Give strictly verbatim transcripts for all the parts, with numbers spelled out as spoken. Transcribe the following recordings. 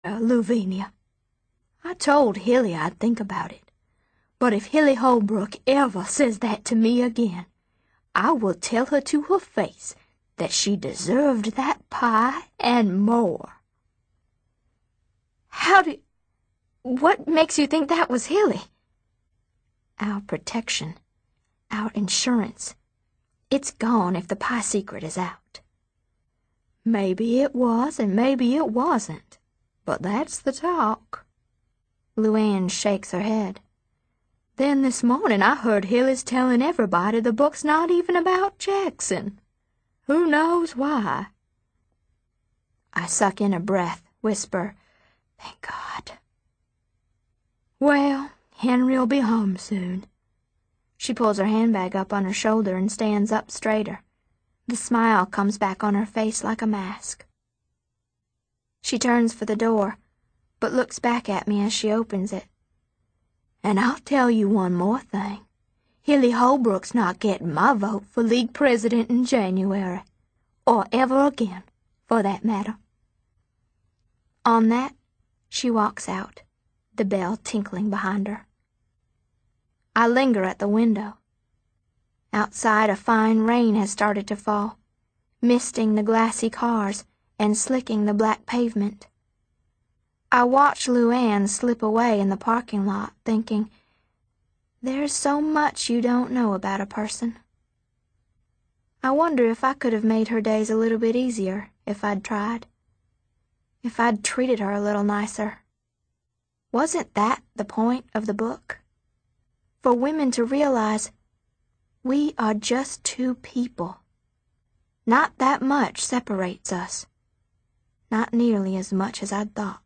Uh, Lavinia, I told Hilly I'd think about it, but if Hilly Holbrook ever says that to me again, I will tell her to her face that she deserved that pie and more. How do... What makes you think that was Hilly? Our protection, our insurance. It's gone if the pie secret is out. Maybe it was and maybe it wasn't, but that's the talk. Luann shakes her head. Then this morning I heard Hilly's telling everybody the book's not even about Jackson. Who knows why? I suck in a breath, whisper, "Thank God." Well, Henry'll be home soon. She pulls her handbag up on her shoulder and stands up straighter. The smile comes back on her face like a mask. She turns for the door, but looks back at me as she opens it. And I'll tell you one more thing. Hilly Holbrook's not getting my vote for league president in January, or ever again, for that matter. On that, she walks out, the bell tinkling behind her. I linger at the window. Outside, a fine rain has started to fall, misting the glassy cars and slicking the black pavement. I watch Luann slip away in the parking lot, thinking, there's so much you don't know about a person. I wonder if I could have made her days a little bit easier if I'd tried. If I'd treated her a little nicer. Wasn't that the point of the book? For women to realize we are just two people. Not that much separates us. Not nearly as much as I'd thought.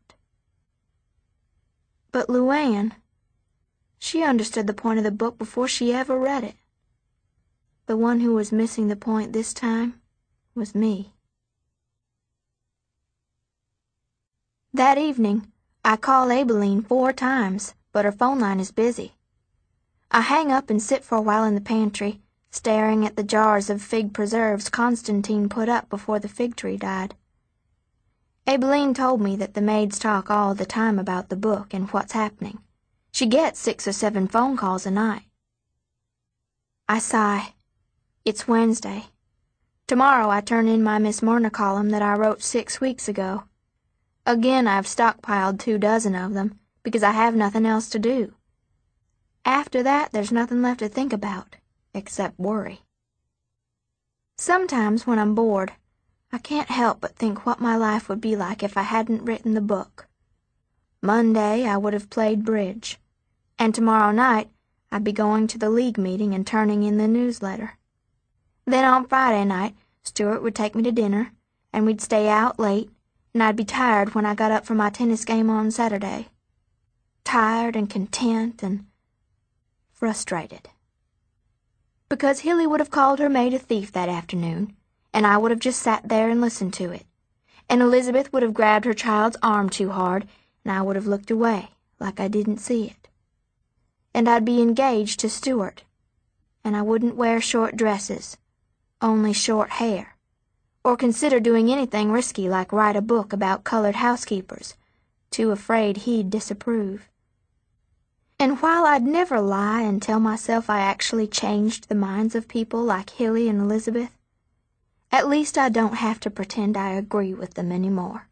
But Luann, she understood the point of the book before she ever read it. The one who was missing the point this time was me. That evening, I call Abilene four times, but her phone line is busy. I hang up and sit for a while in the pantry, staring at the jars of fig preserves Constantine put up before the fig tree died. Abilene told me that the maids talk all the time about the book and what's happening. She gets six or seven phone calls a night. I sigh. It's Wednesday. Tomorrow I turn in my Miss Myrna column that I wrote six weeks ago. Again I've stockpiled two dozen of them, because I have nothing else to do. After that, there's nothing left to think about, except worry. Sometimes when I'm bored, I can't help but think what my life would be like if I hadn't written the book. Monday I would have played bridge, and tomorrow night I'd be going to the league meeting and turning in the newsletter. Then on Friday night, Stuart would take me to dinner, and we'd stay out late, and I'd be tired when I got up for my tennis game on Saturday. Tired and content and frustrated. Because Hilly would have called her maid a thief that afternoon, and I would have just sat there and listened to it, and Elizabeth would have grabbed her child's arm too hard, and I would have looked away like I didn't see it. And I'd be engaged to Stuart, and I wouldn't wear short dresses, only short hair, or consider doing anything risky like write a book about colored housekeepers, too afraid he'd disapprove. And while I'd never lie and tell myself I actually changed the minds of people like Hilly and Elizabeth, at least I don't have to pretend I agree with them anymore.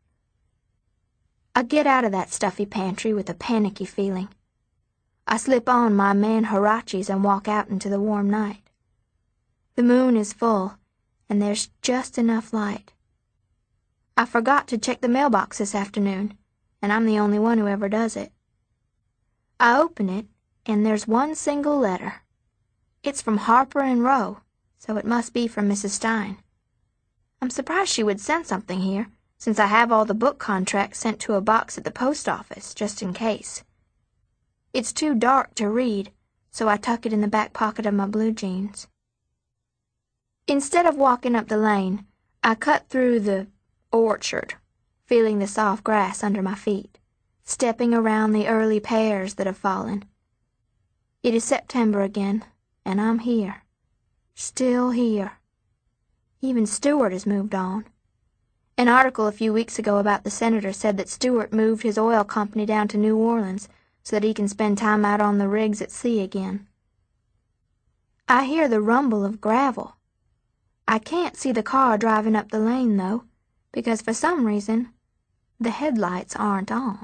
I get out of that stuffy pantry with a panicky feeling. I slip on my man huaraches and walk out into the warm night. The moon is full, and there's just enough light. I forgot to check the mailbox this afternoon, and I'm the only one who ever does it. I open it, and there's one single letter. It's from Harper and Row, so it must be from Missus Stein. I'm surprised she would send something here, since I have all the book contracts sent to a box at the post office, just in case. It's too dark to read, so I tuck it in the back pocket of my blue jeans. Instead of walking up the lane, I cut through the orchard, feeling the soft grass under my feet, stepping around the early pears that have fallen. It is September again, and I'm here. Still here. Even Stuart has moved on. An article a few weeks ago about the senator said that Stewart moved his oil company down to New Orleans so that he can spend time out on the rigs at sea again. I hear the rumble of gravel. I can't see the car driving up the lane, though, because for some reason, the headlights aren't on.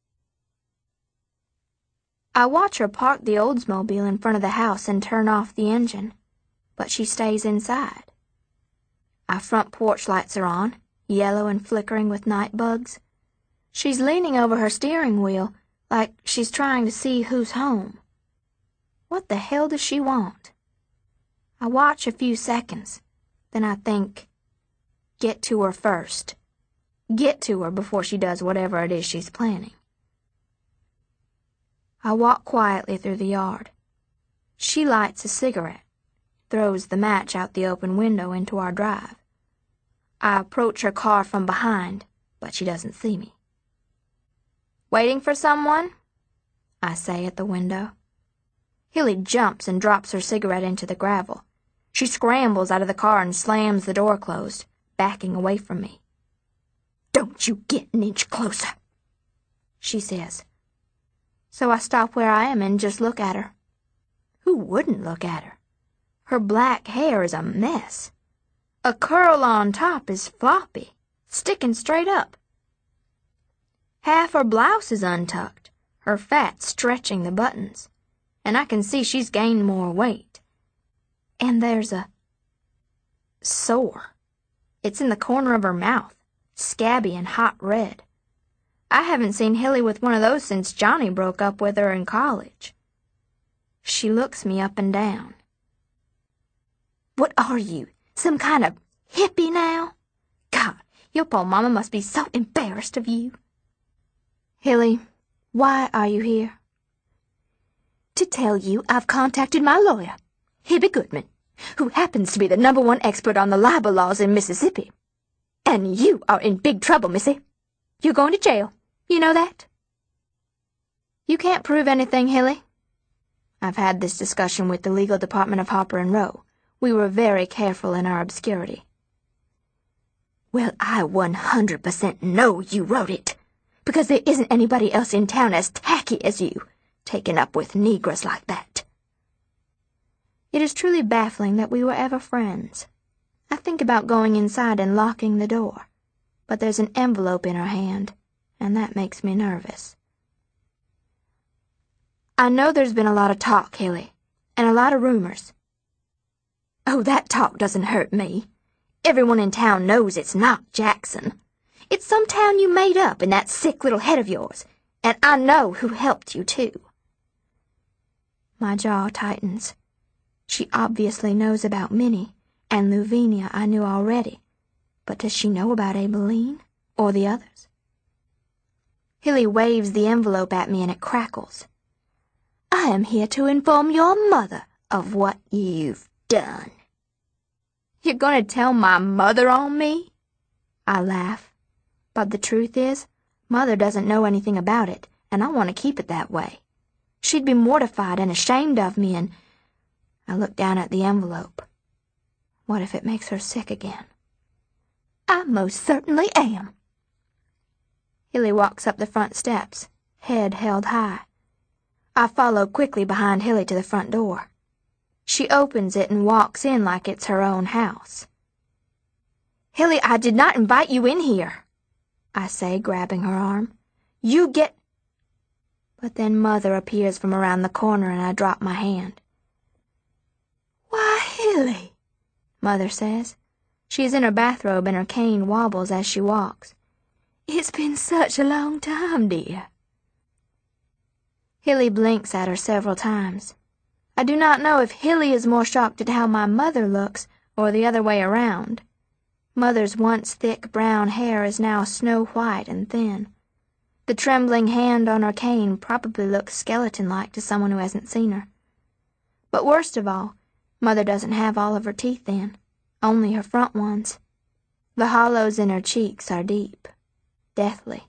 I watch her park the Oldsmobile in front of the house and turn off the engine, but she stays inside. Our front porch lights are on, yellow and flickering with night bugs. She's leaning over her steering wheel like she's trying to see who's home. What the hell does she want? I watch a few seconds, then I think, get to her first. Get to her before she does whatever it is she's planning. I walk quietly through the yard. She lights a cigarette, throws the match out the open window into our drive. I approach her car from behind, but she doesn't see me. "Waiting for someone?" I say at the window. Hilly jumps and drops her cigarette into the gravel. She scrambles out of the car and slams the door closed, backing away from me. "Don't you get an inch closer," she says. So I stop where I am and just look at her. Who wouldn't look at her? Her black hair is a mess. A curl on top is floppy, sticking straight up. Half her blouse is untucked, her fat stretching the buttons, and I can see she's gained more weight. And there's a sore. It's in the corner of her mouth, scabby and hot red. I haven't seen Hilly with one of those since Johnny broke up with her in college. She looks me up and down. "What are you, some kind of hippie now? God, your poor mama must be so embarrassed of you." "Hilly, why are you here?" "To tell you I've contacted my lawyer, Hibby Goodman, who happens to be the number one expert on the libel laws in Mississippi. And you are in big trouble, missy. You're going to jail. You know that?" "You can't prove anything, Hilly." I've had this discussion with the legal department of Harper and Row. We were very careful in our obscurity. "Well, I one hundred percent know you wrote it, because there isn't anybody else in town as tacky as you, taking up with Negroes like that." It is truly baffling that we were ever friends. I think about going inside and locking the door, but there's an envelope in her hand, and that makes me nervous. "I know there's been a lot of talk, Hilly, and a lot of rumors." "Oh, that talk doesn't hurt me. Everyone in town knows it's not Jackson. It's some town you made up in that sick little head of yours, and I know who helped you, too." My jaw tightens. She obviously knows about Minnie, and Louvenia I knew already, but does she know about Abilene, or the others? Hilly waves the envelope at me and it crackles. "I am here to inform your mother of what you've done." "You're going to tell my mother on me?" I laugh. But the truth is, Mother doesn't know anything about it, and I want to keep it that way. She'd be mortified and ashamed of me, and I look down at the envelope. What if it makes her sick again? "I most certainly am." Hilly walks up the front steps, head held high. I follow quickly behind Hilly to the front door. She opens it and walks in like it's her own house. "Hilly, I did not invite you in here," I say, grabbing her arm. "You get—" But then Mother appears from around the corner and I drop my hand. "Why, Hilly," Mother says. She's in her bathrobe and her cane wobbles as she walks. "It's been such a long time, dear." Hilly blinks at her several times. I do not know if Hilly is more shocked at how my mother looks, or the other way around. Mother's once thick brown hair is now snow-white and thin. The trembling hand on her cane probably looks skeleton-like to someone who hasn't seen her. But worst of all, Mother doesn't have all of her teeth in, only her front ones. The hollows in her cheeks are deep, deathly.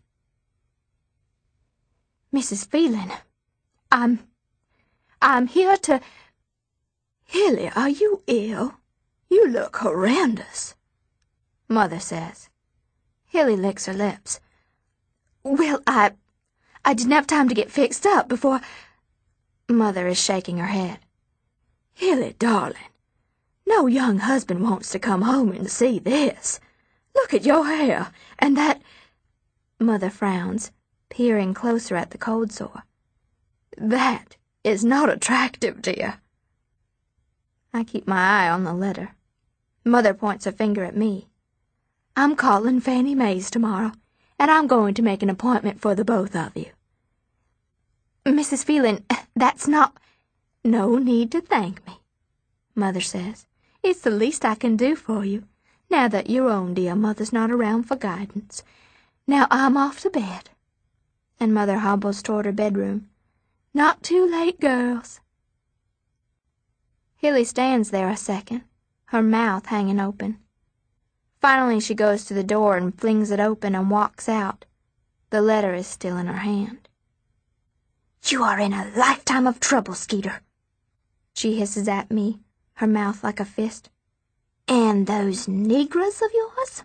"Missus Phelan, I'm... I'm here to—" "Hilly, are you ill? You look horrendous," Mother says. Hilly licks her lips. Well, I... I didn't have time to get fixed up before... Mother is shaking her head. Hilly, darling, no young husband wants to come home and see this. Look at your hair, and that... Mother frowns, peering closer at the cold sore. That is not attractive, dear. I keep my eye on the letter. Mother points her finger at me. I'm calling Fanny Mays tomorrow, and I'm going to make an appointment for the both of you. Missus Phelan, that's not... No need to thank me, Mother says. It's the least I can do for you, now that your own dear mother's not around for guidance. Now I'm off to bed. And Mother hobbles toward her bedroom. Not too late, girls. Hilly stands there a second, her mouth hanging open. Finally she goes to the door and flings it open and walks out. The letter is still in her hand. You are in a lifetime of trouble, Skeeter, she hisses at me, her mouth like a fist. And those negras of yours?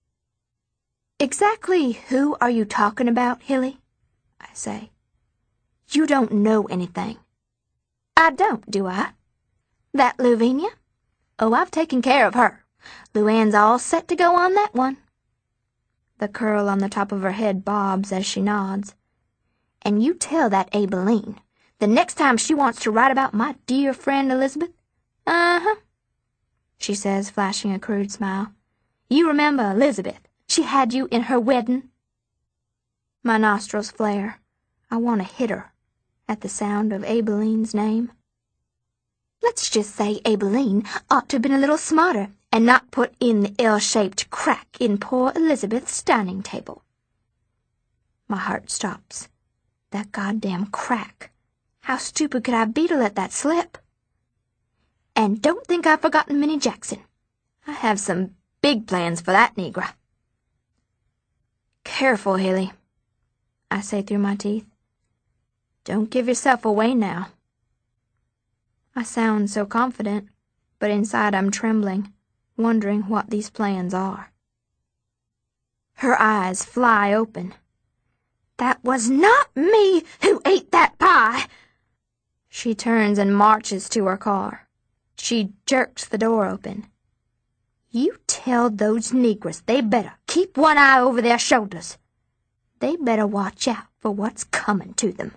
Exactly who are you talking about, Hilly? I say. You don't know anything. I don't, do I? That Lavinia? Oh, I've taken care of her. Luann's all set to go on that one. The curl on the top of her head bobs as she nods. And you tell that Abeline, the next time she wants to write about my dear friend Elizabeth, uh-huh, she says, flashing a crude smile. You remember Elizabeth? She had you in her wedding. My nostrils flare. I want to hit her at the sound of Abeline's name. Let's just say Abeline ought to have been a little smarter and not put in the L-shaped crack in poor Elizabeth's dining table. My heart stops. That goddamn crack. How stupid could I be to let that slip? And don't think I've forgotten Minnie Jackson. I have some big plans for that negra. Careful, Hilly, I say through my teeth. Don't give yourself away now. I sound so confident, but inside I'm trembling, wondering what these plans are. Her eyes fly open. That was not me who ate that pie! She turns and marches to her car. She jerks the door open. You tell those negras they better keep one eye over their shoulders. They better watch out for what's coming to them.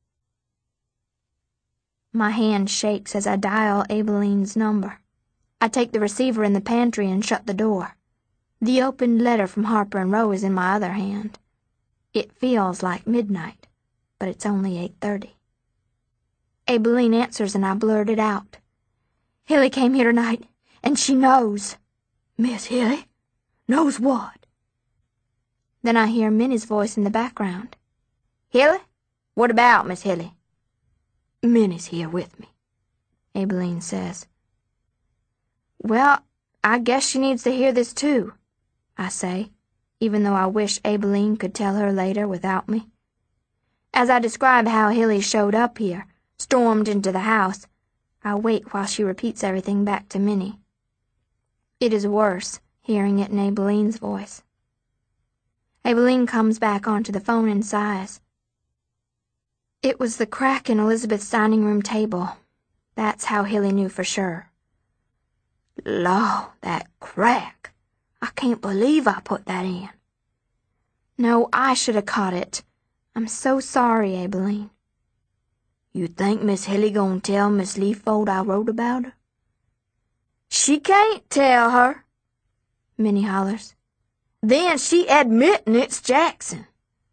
My hand shakes as I dial Abeline's number. I take the receiver in the pantry and shut the door. The opened letter from Harper and Row is in my other hand. It feels like midnight, but it's only eight thirty. Abeline answers and I blurt it out. Hilly came here tonight, and she knows. Miss Hilly? Knows what? Then I hear Minnie's voice in the background. Hilly? What about, Miss Hilly? Minnie's here with me, Abeline says. Well, I guess she needs to hear this too, I say, even though I wish Abeline could tell her later without me. As I describe how Hilly showed up here, stormed into the house, I wait while she repeats everything back to Minnie. It is worse, hearing it in Abeline's voice. Abeline comes back onto the phone and sighs. It was the crack in Elizabeth's dining room table. That's how Hilly knew for sure. Law, that crack. I can't believe I put that in. No, I should have caught it. I'm so sorry, Abeline. You think Miss Hilly gonna tell Miss Leafold I wrote about her? She can't tell her, Minnie hollers. Then she admittin' it's Jackson.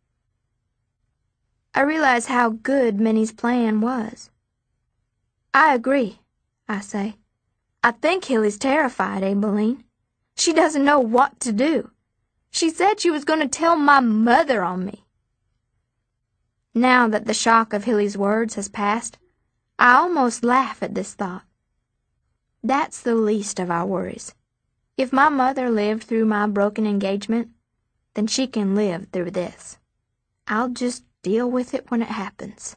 I realize how good Minnie's plan was. I agree, I say. I think Hilly's terrified, Abeline. She doesn't know what to do. She said she was going to tell my mother on me. Now that the shock of Hilly's words has passed, I almost laugh at this thought. That's the least of our worries. If my mother lived through my broken engagement, then she can live through this. I'll just deal with it when it happens.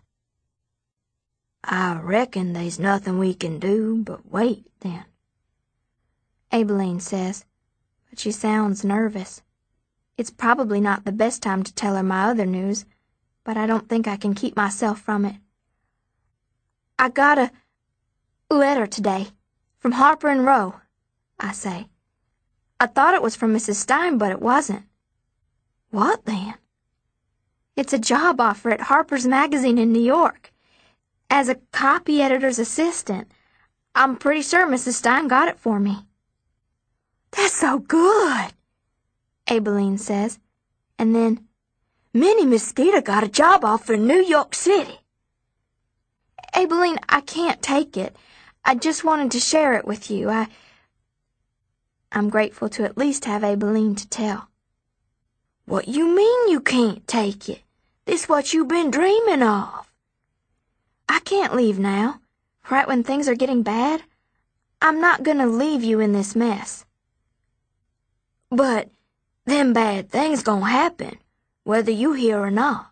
I reckon there's nothing we can do but wait, then, Abeline says, but she sounds nervous. It's probably not the best time to tell her my other news, but I don't think I can keep myself from it. I got a letter today from Harper and Row, I say. I thought it was from Missus Stein, but it wasn't. What then? It's a job offer at Harper's Magazine in New York, as a copy editor's assistant. I'm pretty sure Missus Stein got it for me. That's so good, Abilene says, and then, Minnie Mosquito got a job offer in New York City. Abilene, I can't take it. I just wanted to share it with you. I... I'm grateful to at least have Abilene to tell. What you mean you can't take it? This what you been dreaming of. I can't leave now, right when things are getting bad. I'm not gonna leave you in this mess. But them bad things gonna happen, whether you hear or not.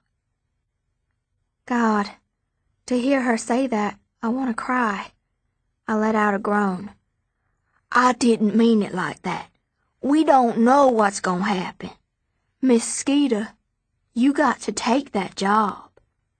God, to hear her say that, I want to cry. I let out a groan. I didn't mean it like that. We don't know what's gonna happen. Miss Skeeter, you got to take that job.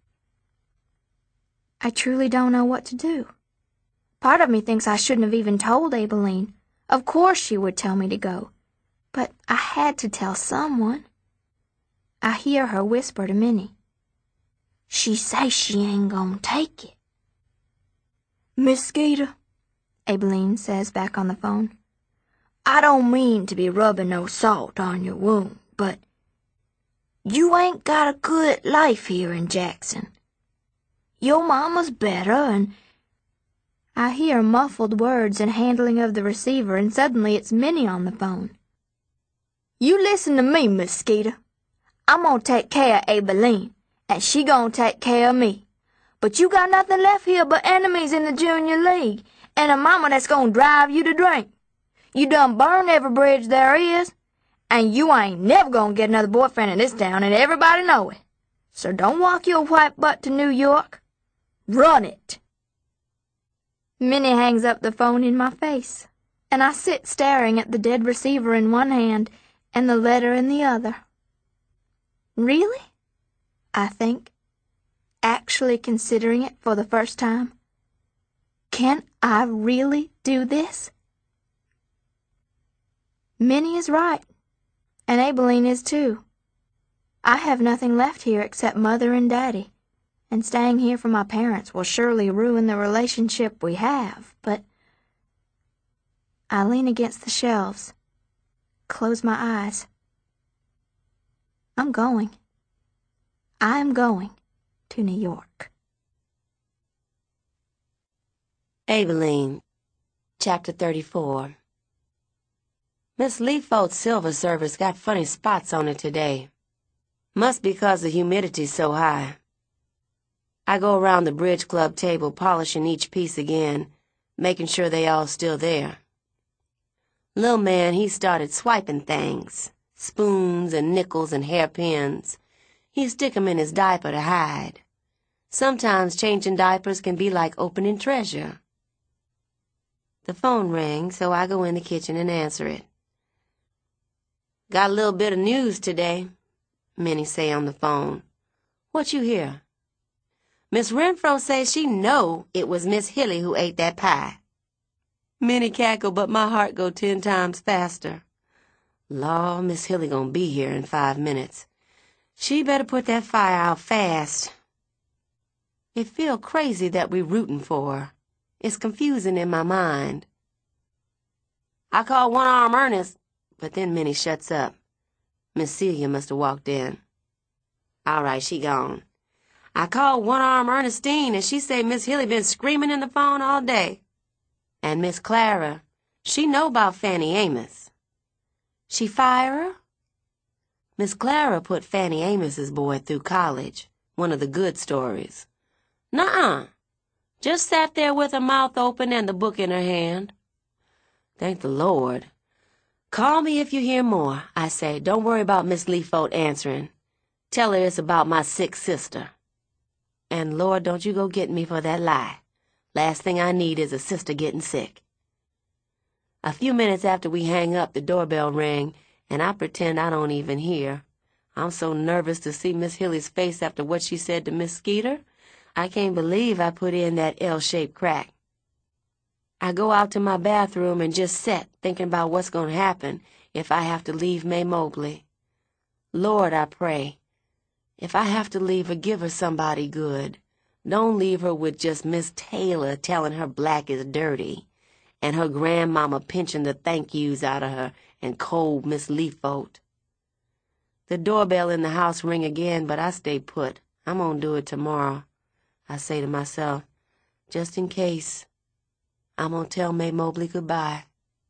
I truly don't know what to do. Part of me thinks I shouldn't have even told Abilene. Of course she would tell me to go. But I had to tell someone. I hear her whisper to Minnie. She say she ain't gonna take it. Miss Skeeter, Abilene says back on the phone, I don't mean to be rubbing no salt on your wound, but you ain't got a good life here in Jackson. Your mama's better, and... I hear muffled words and handling of the receiver, and suddenly it's Minnie on the phone. You listen to me, Miss Skeeter. I'm gonna take care of Abilene, and she gonna take care of me. But you got nothing left here but enemies in the junior league, and a mama that's gonna drive you to drink. You done burned every bridge there is, and you ain't never gonna get another boyfriend in this town, and everybody know it. So don't walk your white butt to New York. Run it. Minnie hangs up the phone in my face, and I sit staring at the dead receiver in one hand and the letter in the other. Really? I think, actually considering it for the first time. Can I really do this? Minnie is right, and Abilene is too. I have nothing left here except Mother and Daddy, and staying here for my parents will surely ruin the relationship we have, but... I lean against the shelves, close my eyes. I'm going. I'm going to New York. Abilene, Chapter thirty-four. Miss Leafold's silver service got funny spots on it today. Must be 'cause the humidity's so high. I go around the bridge club table polishing each piece again, making sure they all still there. Lil' man, he started swiping things, spoons and nickels and hairpins. He stick 'em in his diaper to hide. Sometimes changing diapers can be like opening treasure. The phone rang, so I go in the kitchen and answer it. Got a little bit of news today, Minnie say on the phone. What you hear? Miss Renfro says she know it was Miss Hilly who ate that pie. Minnie cackle, but my heart go ten times faster. Law, Miss Hilly gonna be here in five minutes. She better put that fire out fast. It feel crazy that we rootin' for her. It's confusing in my mind. I call One-Arm Ernest, but then Minnie shuts up. Miss Celia must have walked in. All right, she gone. I called One-Arm Ernestine, and she say Miss Hilly been screaming in the phone all day. And Miss Clara, she know about Fanny Amos. She fire her? Miss Clara put Fanny Amos's boy through college, one of the good stories. Nuh-uh. Just sat there with her mouth open and the book in her hand. Thank the Lord. Call me if you hear more, I say. Don't worry about Miss Leafold answering. Tell her it's about my sick sister. And Lord, don't you go getting me for that lie. Last thing I need is a sister getting sick. A few minutes after we hang up, the doorbell rang, and I pretend I don't even hear. I'm so nervous to see Miss Hilly's face after what she said to Miss Skeeter. I can't believe I put in that L-shaped crack. I go out to my bathroom and just sit, thinking about what's going to happen if I have to leave May Mobley. Lord, I pray, if I have to leave her, give her somebody good. Don't leave her with just Miss Taylor telling her black is dirty, and her grandmama pinching the thank yous out of her, and cold Miss Leafold. The doorbell in the house ring again, but I stay put. I'm gonna do it tomorrow. I say to myself, just in case, I'm gonna tell May Mobley goodbye.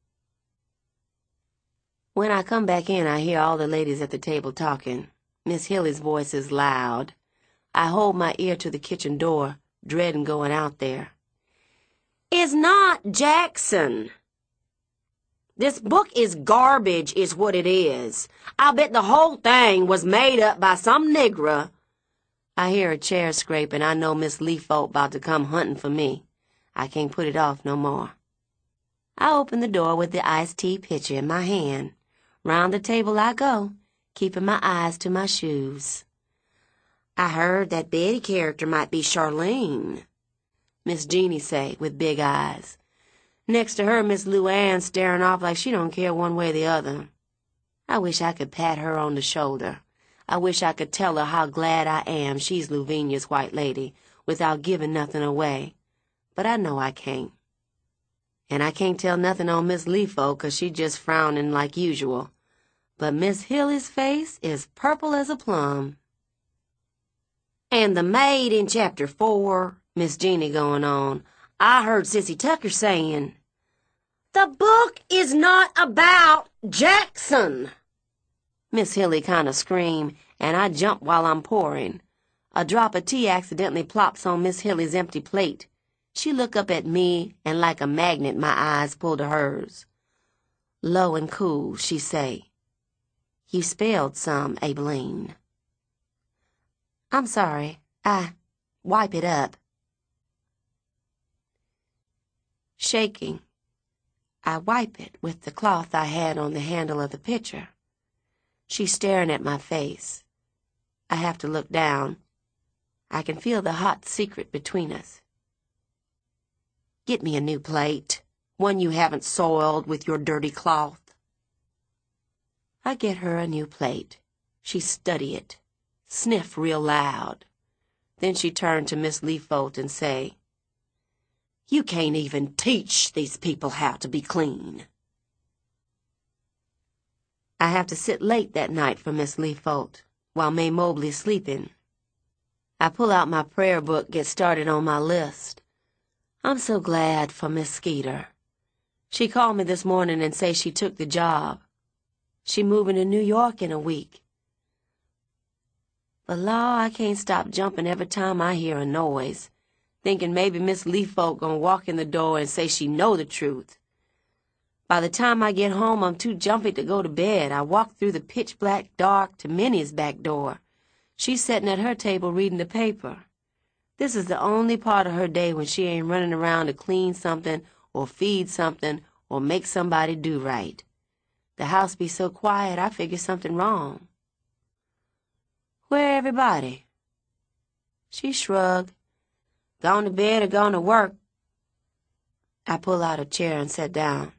When I come back in, I hear all the ladies at the table talking. Miss Hilly's voice is loud. I hold my ear to the kitchen door, dreading going out there. It's not Jackson. This book is garbage, is what it is. I bet the whole thing was made up by some nigger. I hear a chair scrape, and I know Miss Leafold about to come hunting for me. I can't put it off no more. I open the door with the iced tea pitcher in my hand. Round the table I go, keeping my eyes to my shoes. I heard that Betty character might be Charlene, Miss Jeannie say, with big eyes. Next to her, Miss Luann staring off like she don't care one way or the other. I wish I could pat her on the shoulder. I wish I could tell her how glad I am she's Luvinia's white lady without giving nothing away. But I know I can't. And I can't tell nothing on Miss Leafold 'cause she just frowning like usual. But Miss Hilly's face is purple as a plum. And the maid in chapter four, Miss Jeannie going on, I heard Sissy Tucker saying, the book is not about Jackson. Miss Hilly kind of screamed, and I jump while I'm pouring. A drop of tea accidentally plops on Miss Hilly's empty plate. She look up at me, and like a magnet my eyes pull to hers. Low and cool, she say, you spilled some, Abeline. I'm sorry. I wipe it up. Shaking, I wipe it with the cloth I had on the handle of the pitcher. She's staring at my face. I have to look down. I can feel the hot secret between us. Get me a new plate, one you haven't soiled with your dirty cloth. I get her a new plate. She study it, sniff real loud. Then she turn to Miss Leafold and say, you can't even teach these people how to be clean. I have to sit late that night for Miss Leafold, while May Mobley's sleeping. I pull out my prayer book, get started on my list. I'm so glad for Miss Skeeter. She called me this morning and say she took the job. She moving to New York in a week. But law, I can't stop jumping every time I hear a noise, thinking maybe Miss Leafold gonna walk in the door and say she know the truth. By the time I get home, I'm too jumpy to go to bed. I walk through the pitch-black dark to Minnie's back door. She's sitting at her table reading the paper. This is the only part of her day when she ain't running around to clean something or feed something or make somebody do right. The house be so quiet, I figure something wrong. Where everybody? She shrugged. Gone to bed or gone to work? I pull out a chair and sit down.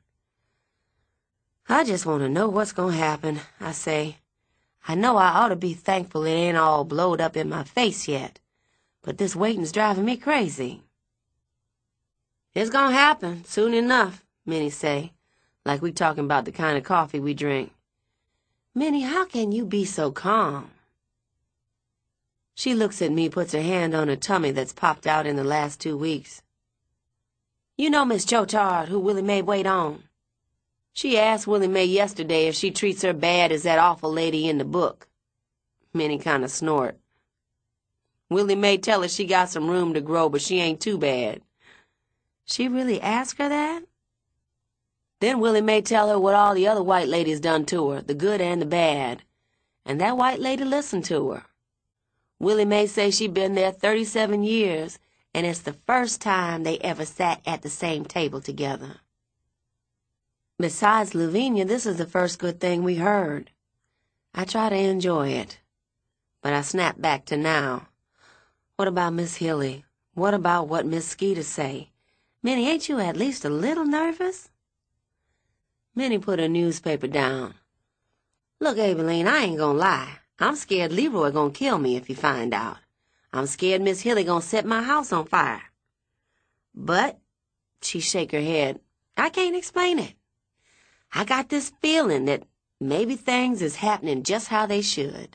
I just want to know what's going to happen, I say. I know I ought to be thankful it ain't all blowed up in my face yet, but this waiting's driving me crazy. It's going to happen soon enough, Minnie say, like we talking about the kind of coffee we drink. Minnie, how can you be so calm? She looks at me, puts her hand on her tummy that's popped out in the last two weeks. You know Miss Chotard, who Willie Mae wait on? She asked Willie Mae yesterday if she treats her bad as that awful lady in the book. Minnie kind of snort. Willie Mae tell her she got some room to grow, but she ain't too bad. She really asked her that? Then Willie Mae tell her what all the other white ladies done to her, the good and the bad. And that white lady listened to her. Willie Mae say she been there thirty-seven years, and it's the first time they ever sat at the same table together. Besides Lavinia, this is the first good thing we heard. I try to enjoy it, but I snap back to now. What about Miss Hilly? What about what Miss Skeeter say? Minnie, ain't you at least a little nervous? Minnie put her newspaper down. Look, Abilene, I ain't gonna lie. I'm scared Leroy gonna kill me if he find out. I'm scared Miss Hilly gonna set my house on fire. But, she shake her head, I can't explain it. I got this feeling that maybe things is happening just how they should.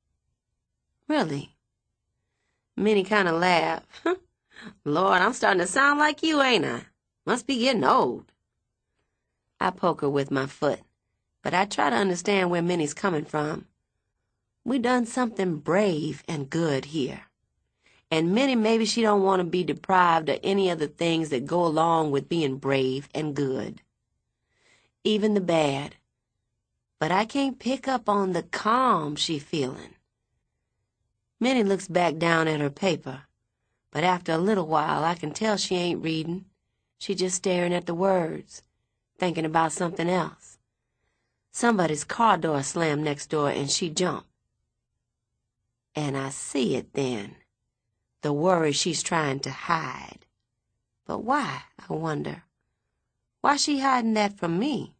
Really? Minnie kind of laughed. Lord, I'm starting to sound like you, ain't I? Must be getting old. I poke her with my foot, but I try to understand where Minnie's coming from. We done something brave and good here. And Minnie, maybe she don't want to be deprived of any of the things that go along with being brave and good. Even the bad. But I can't pick up on the calm she feeling. Minnie looks back down at her paper, but after a little while I can tell she ain't reading. She just staring at the words, thinking about something else. Somebody's car door slammed next door and she jumped. And I see it then. The worry she's trying to hide. But why, I wonder? Why she hiding that from me?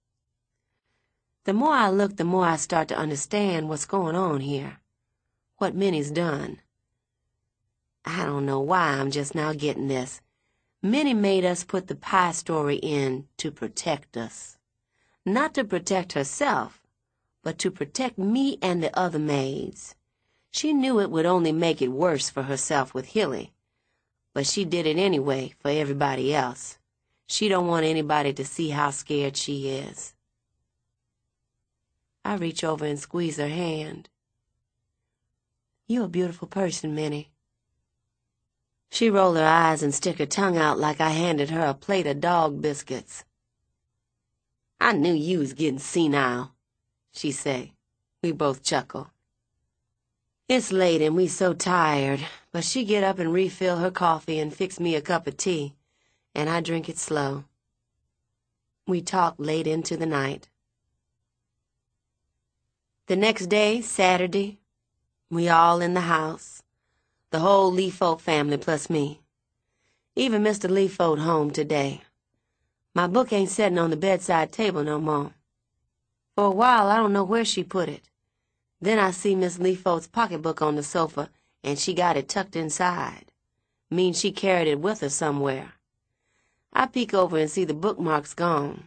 The more I look, the more I start to understand what's going on here. What Minnie's done. I don't know why I'm just now getting this. Minnie made us put the pie story in to protect us. Not to protect herself, but to protect me and the other maids. She knew it would only make it worse for herself with Hilly, but she did it anyway for everybody else. She don't want anybody to see how scared she is. I reach over and squeeze her hand. You're a beautiful person, Minnie. She rolled her eyes and stick her tongue out like I handed her a plate of dog biscuits. I knew you was getting senile, she say. We both chuckle. It's late and we so tired, but she get up and refill her coffee and fix me a cup of tea, and I drink it slow. We talk late into the night. The next day, Saturday, we all in the house, the whole Leafold family plus me. Even Mister Leafold home today. My book ain't setting on the bedside table no more. For a while, I don't know where she put it. Then I see Miss Leafold's pocketbook on the sofa, and she got it tucked inside. Means she carried it with her somewhere. I peek over and see the bookmarks gone.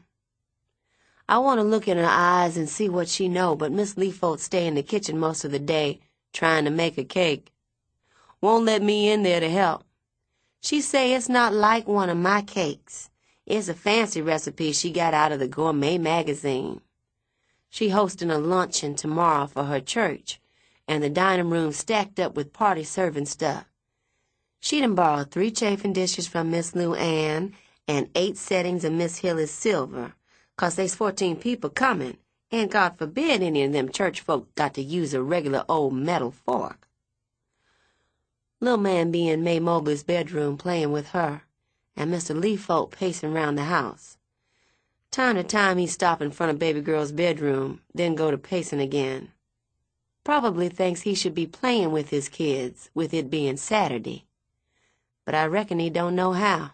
I want to look in her eyes and see what she know, but Miss Leafold stay in the kitchen most of the day, trying to make a cake. Won't let me in there to help. She say it's not like one of my cakes. It's a fancy recipe she got out of the Gourmet magazine. She hosting a luncheon tomorrow for her church, and the dining room stacked up with party serving stuff. She done borrowed three chafing dishes from Miss Lou Ann and eight settings of Miss Hilly's silver, 'cause they's fourteen people coming, and God forbid any of them church folk got to use a regular old metal fork. Little man be in May Mobley's bedroom playing with her, and Mister Leafold pacing round the house. Time to time he stop in front of baby girl's bedroom, then go to pacing again. Probably thinks he should be playing with his kids, with it being Saturday. But I reckon he don't know how.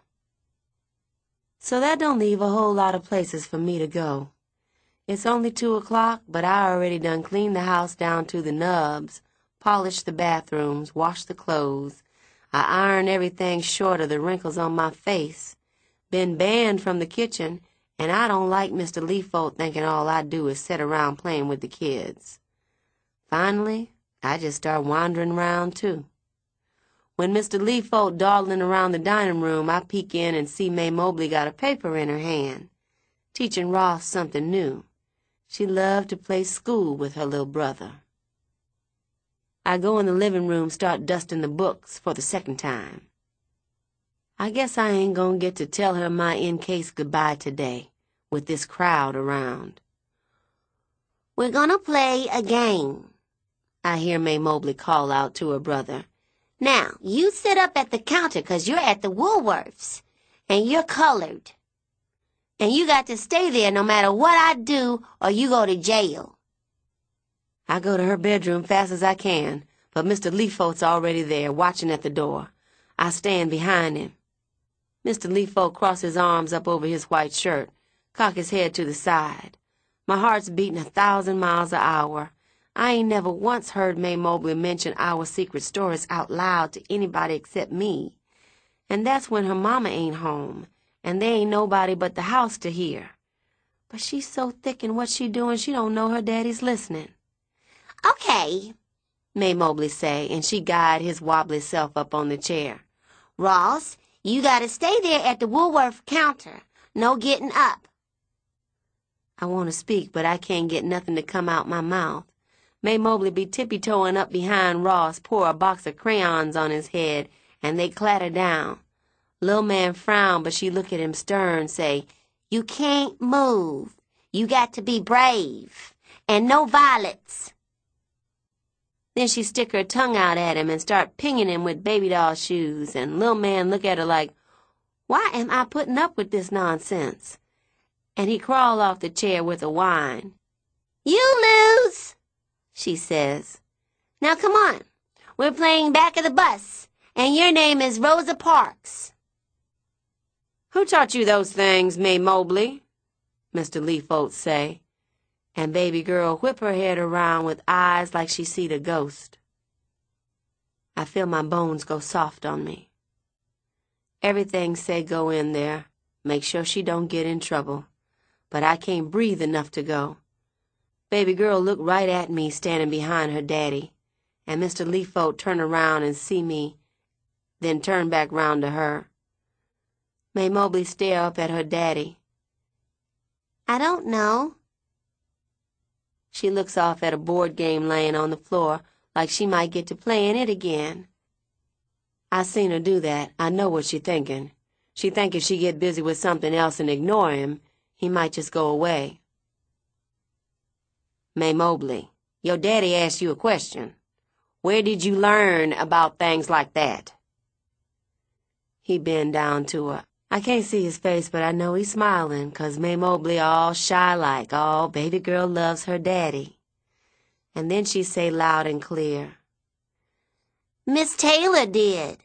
So that don't leave a whole lot of places for me to go. It's only two o'clock, but I already done cleaned the house down to the nubs, polished the bathrooms, washed the clothes. I ironed everything short of the wrinkles on my face. Been banned from the kitchen, and I don't like Mister Leafold thinking all I do is sit around playing with the kids. Finally, I just start wandering around, too. When Mister Leafold dawdling around the dining room, I peek in and see May Mobley got a paper in her hand, teaching Ross something new. She loved to play school with her little brother. I go in the living room, start dusting the books for the second time. I guess I ain't gonna get to tell her my in-case goodbye today, with this crowd around. We're gonna play a game, I hear May Mobley call out to her brother. Now, you sit up at the counter 'cause you're at the Woolworths, and you're colored. And you got to stay there no matter what I do or you go to jail. I go to her bedroom fast as I can, but Mister Leafoat's already there, watching at the door. I stand behind him. Mister Leafoat crosses his arms up over his white shirt, cock his head to the side. My heart's beating a thousand miles an hour. I ain't never once heard May Mobley mention our secret stories out loud to anybody except me. And that's when her mama ain't home, and there ain't nobody but the house to hear. But she's so thick in what she doing she don't know her daddy's listening. "Okay," May Mobley say, and she guide his wobbly self up on the chair. "Ross, you gotta stay there at the Woolworth counter. No getting up." I want to speak, but I can't get nothing to come out my mouth. May Mobley be tippy-toeing up behind Ross, pour a box of crayons on his head, and they clatter down. Lil' man frown, but she look at him stern, say, "You can't move. You got to be brave. And no violets." Then she stick her tongue out at him and start pinging him with baby doll shoes, and Lil' man look at her like, "Why am I putting up with this nonsense?" And he crawl off the chair with a whine. "You lose," she says. "Now come on. We're playing back of the bus, and your name is Rosa Parks." "Who taught you those things, May Mobley?" Mister Leafoat say, and baby girl whip her head around with eyes like she seed a ghost. I feel my bones go soft on me. Everything say go in there, make sure she don't get in trouble, but I can't breathe enough to go. Baby girl look right at me standing behind her daddy, and Mister Leafoat turn around and see me, then turn back round to her. May Mobley stare up at her daddy. "I don't know." She looks off at a board game laying on the floor like she might get to playing it again. I seen her do that. I know what she thinking. She think if she get busy with something else and ignore him, he might just go away. "May Mobley, your daddy asked you a question. Where did you learn about things like that?" He bend down to her. I can't see his face, but I know he's smiling, 'cause May Mobley all shy like, oh, baby girl loves her daddy. And then she say loud and clear, "Miss Taylor did."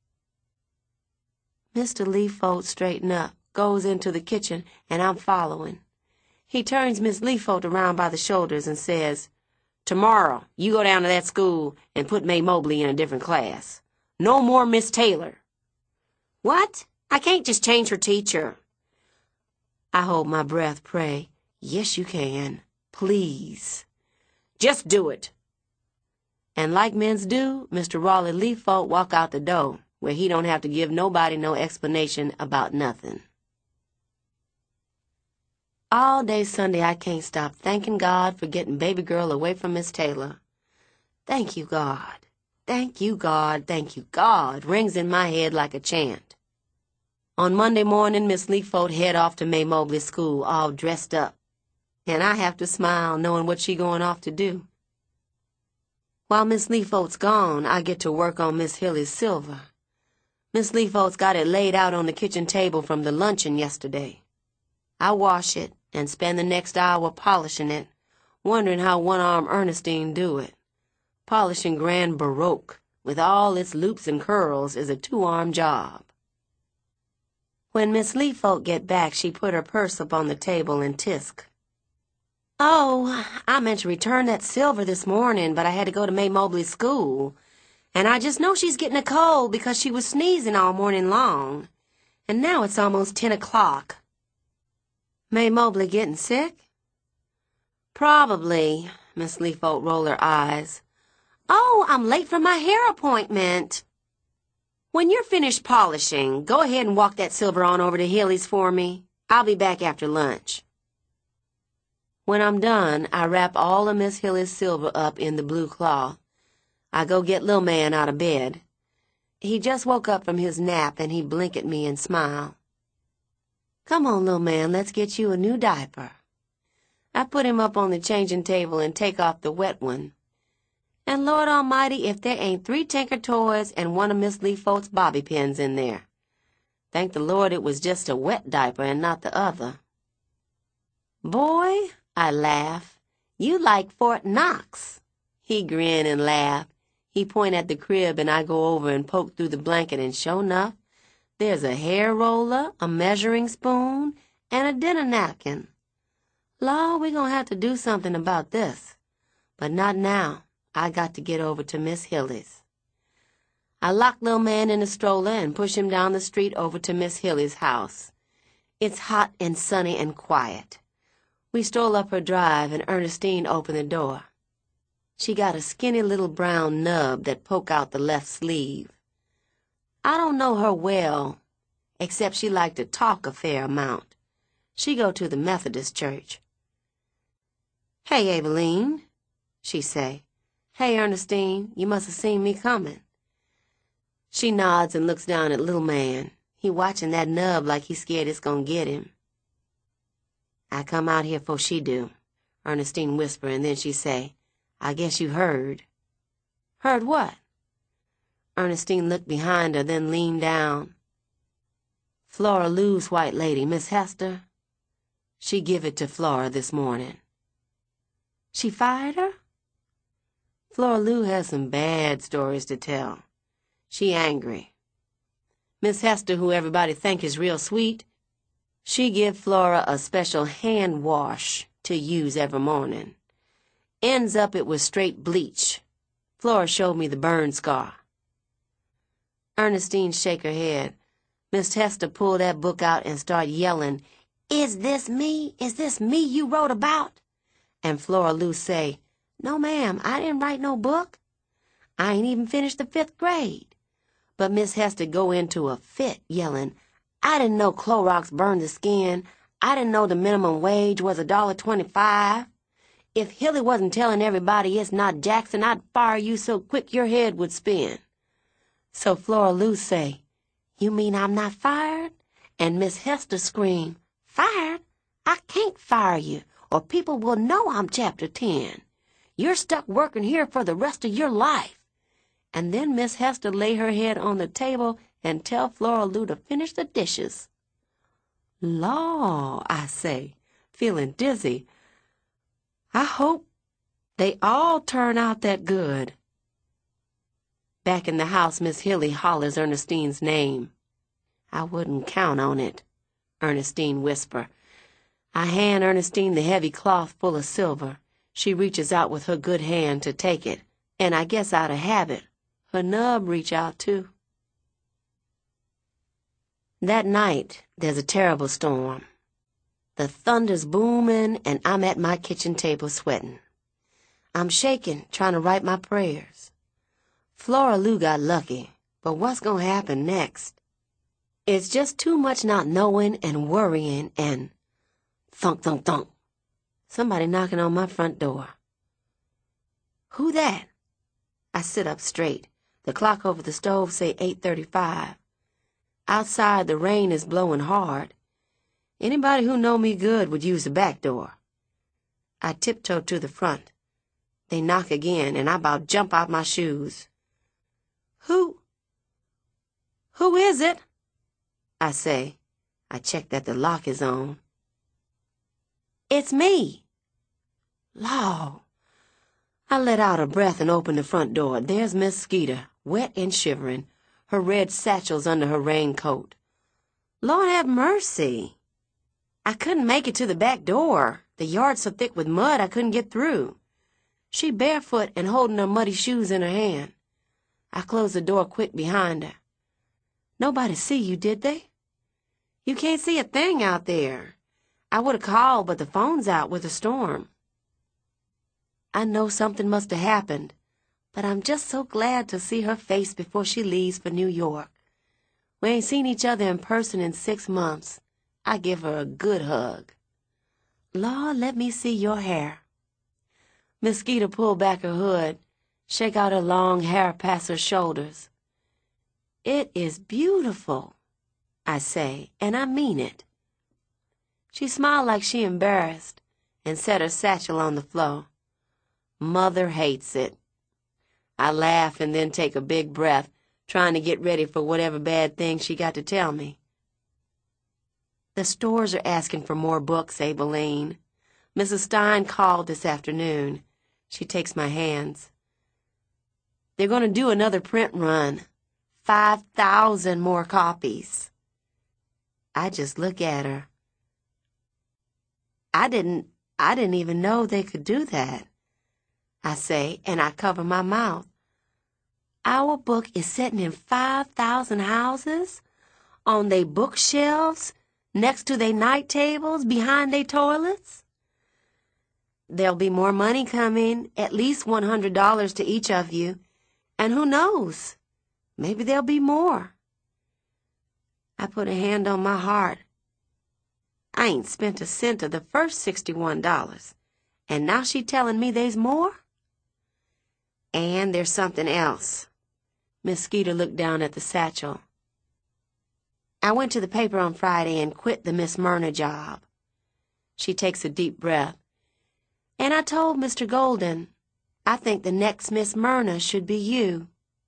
Mister Leafoat straighten up, goes into the kitchen, and I'm following. He turns Miss Leafoat around by the shoulders and says, "Tomorrow, you go down to that school and put May Mobley in a different class. No more Miss Taylor." "What? I can't just change her teacher." I hold my breath, pray, "Yes, you can. Please. Just do it." And like men's do, Mister Raleigh Leafoat walk out the door, where he don't have to give nobody no explanation about nothing. All day Sunday I can't stop thanking God for getting baby girl away from Miss Taylor. Thank you, God. Thank you, God. Thank you, God, rings in my head like a chant. On Monday morning, Miss Leafoat head off to May Mobley School, all dressed up. And I have to smile, knowing what she going off to do. While Miss Leafoat's gone, I get to work on Miss Hilly's silver. Miss Leafoat's got it laid out on the kitchen table from the luncheon yesterday. I wash it and spend the next hour polishing it, wondering how one-armed Ernestine do it. Polishing grand Baroque, with all its loops and curls, is a two-armed job. When Miss Leafoat get back, she put her purse up on the table and tisk. "Oh, I meant to return that silver this morning, but I had to go to May Mobley School. And I just know she's getting a cold because she was sneezing all morning long. And now it's almost ten o'clock. May Mobley getting sick?" "Probably," Miss Leafoat rolled her eyes. "Oh, I'm late for my hair appointment." "When you're finished polishing, go ahead and walk that silver on over to Hilly's for me. I'll be back after lunch." When I'm done, I wrap all of Miss Hilly's silver up in the blue cloth. I go get Lil' man out of bed. He just woke up from his nap, and he blink at me and smile. "Come on, Lil' man, let's get you a new diaper." I put him up on the changing table and take off the wet one. And Lord Almighty, if there ain't three Tinker toys and one of Miss Leafoat's bobby pins in there. Thank the Lord it was just a wet diaper and not the other. Boy, I laugh, you like Fort Knox. He grin and laugh. He point at the crib and I go over and poke through the blanket and sure enough, there's a hair roller, a measuring spoon, and a dinner napkin. Lord, we gonna have to do something about this. But not now. I got to get over to Miss Hilly's. I lock little man in the stroller and push him down the street over to Miss Hilly's house. It's hot and sunny and quiet. We stroll up her drive and Ernestine opened the door. She got a skinny little brown nub that poke out the left sleeve. I don't know her well, except she liked to talk a fair amount. She go to the Methodist church. "Hey, Abeline," she say. "Hey, Ernestine, you must have seen me coming." She nods and looks down at little man. He watching that nub like he scared it's gonna get him. "I come out here 'fore she do," Ernestine whisper, and then she say, "I guess you heard." "Heard what?" Ernestine looked behind her, then leaned down. "Flora Lou's white lady, Miss Hester. She give it to Flora this morning." "She fired her?" "Flora Lou has some bad stories to tell. She angry. Miss Hester, who everybody think is real sweet, she give Flora a special hand wash to use every morning. Ends up it was straight bleach. Flora showed me the burn scar." Ernestine shake her head. Miss Hester pull that book out and start yelling, "Is this me? Is this me you wrote about?" And Flora Lou say, "No, ma'am, I didn't write no book. I ain't even finished the fifth grade." But Miss Hester go into a fit, yelling, "I didn't know Clorox burned the skin. I didn't know the minimum wage was a dollar twenty-five. If Hilly wasn't telling everybody it's not Jackson, I'd fire you so quick your head would spin." So Flora Lou say, "You mean I'm not fired?" And Miss Hester scream, "Fired? I can't fire you, or people will know I'm Chapter ten. You're stuck working here for the rest of your life." And then Miss Hester lay her head on the table and tell Flora Lou to finish the dishes. "Law," I say, feeling dizzy. I hope they all turn out that good. Back in the house, Miss Hilly hollers Ernestine's name. "I wouldn't count on it," Ernestine whisper. I hand Ernestine the heavy cloth full of silver. She reaches out with her good hand to take it, and I guess out of habit, her nub reach out too. That night, there's a terrible storm. The thunder's booming, and I'm at my kitchen table sweating. I'm shaking, trying to write my prayers. Flora Lou got lucky, but what's gonna happen next? It's just too much not knowing and worrying and thunk, thunk, thunk. Somebody knocking on my front door. "Who that?" I sit up straight. The clock over the stove say eight thirty-five. Outside, the rain is blowing hard. Anybody who know me good would use the back door. I tiptoe to the front. They knock again, and I about jump out my shoes. Who? Who is it?" I say. I check that the lock is on. "It's me." Law. I let out a breath and open the front door. There's Miss Skeeter, wet and shivering, her red satchels under her raincoat. Lord have mercy. I couldn't make it to the back door. The yard's so thick with mud I couldn't get through. She barefoot and holding her muddy shoes in her hand. I closed the door quick behind her. "Nobody see you, did they?" "You can't see a thing out there. I would have called, but the phone's out with the storm." I know something must have happened, but I'm just so glad to see her face before she leaves for New York. We ain't seen each other in person in six months. I give her a good hug. "Lord, let me see your hair." Miss Skeeter pull back her hood, shake out her long hair past her shoulders. "It is beautiful," I say, and I mean it. She smiled like she embarrassed and set her satchel on the floor. Mother hates it. I laugh and then take a big breath, trying to get ready for whatever bad thing she got to tell me. "The stores are asking for more books, Abeline. Missus Stein called this afternoon. She takes my hands. They're going to do another print run. Five thousand more copies. I just look at her. I didn't, I didn't even know they could do that, I say, and I cover my mouth. Our book is sitting in five thousand houses, on they bookshelves, next to they night tables, behind they toilets. There'll be more money coming, at least one hundred dollars to each of you, and who knows, maybe there'll be more. I put a hand on my heart. I ain't spent a cent of the first sixty-one dollars, and now she telling me there's more? And there's something else. Miss Skeeter looked down at the satchel. I went to the paper on Friday and quit the Miss Myrna job. She takes a deep breath. And I told Mister Golden, I think the next Miss Myrna should be you.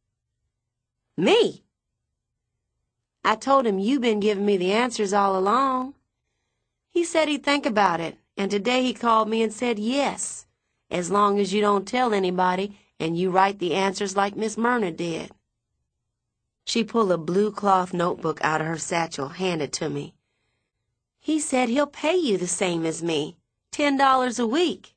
Me? I told him you've been giving me the answers all along. He said he'd think about it, and today he called me and said yes, as long as you don't tell anybody and you write the answers like Miss Myrna did. She pulled a blue cloth notebook out of her satchel, handed it to me. He said he'll pay you the same as me, ten dollars a week.